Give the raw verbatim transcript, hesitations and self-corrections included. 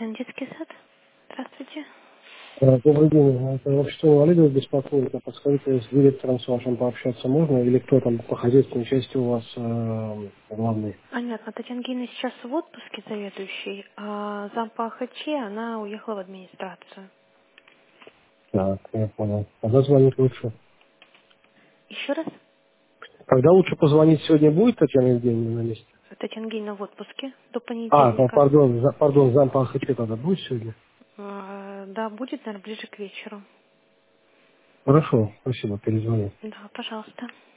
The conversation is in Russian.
Детский сад. Здравствуйте. Э, Добрый день. Это общество инвалидов беспокоит. А подскажите, с директором с вашим пообщаться можно? Или кто там по хозяйственной части у вас э, главный? Понятно. Татьяна Гейна сейчас в отпуске заведующий, а зам по АХЧ, она уехала в администрацию. Так, я понял. Когда звонить лучше? Еще раз. Когда лучше позвонить сегодня будет Татьяна Евгеньевна на месте? Татьяна Гейна в отпуске до А, ну, понедельника. пардон, за- пардон, зам по АХЧ тогда будет сегодня? А, Да, будет, наверное, ближе к вечеру. Хорошо, спасибо, перезвоню. Да, пожалуйста.